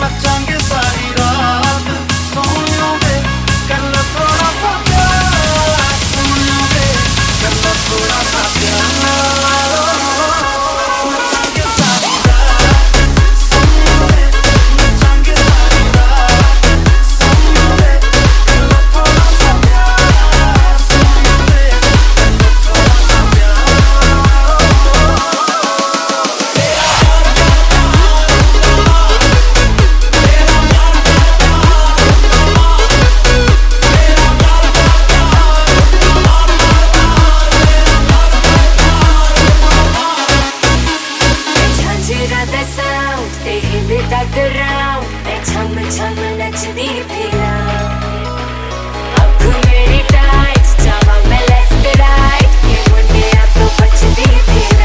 नचांगे सारी रात सोनियों वे कर लो थोड़ा सा प्यार सोनियों वे कर लो थोड़ा सा प्यार नचांगे सारी रात सोनियों वे नचांगे सारी रात सोनियों वे कर लो थोड़ा सा प्यार सोनियों वे कर लो थोड़ा सा प्यार The sound, they hit me back around. And chum nachdi phira. Ab meri tight, jama main left right. Ye munde ab to bachdi phira.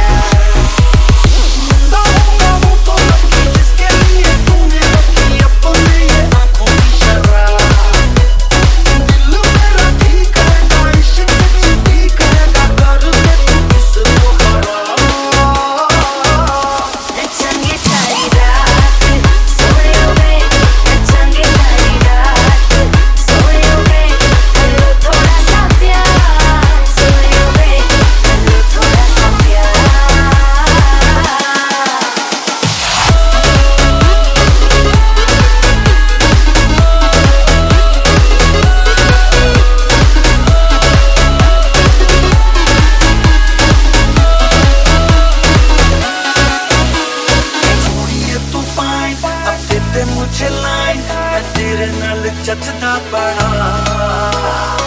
दाऊंगा वो तो लड़की जिसके लिए तूने रखी अपने ये आँखों की शराब दिल मेरा ठीक है इश्क ठीक है कर दे तू इसको खराब Nachange sari raat, soyo mein. Nachange sari raat, soyo mein. Kar lo thoda sa pyar, soyo mein. Kar lo thoda sa pyar. ये तू फाइन अब दे दे मुझे लाइन मैं तेरे नाल जचदा बड़ा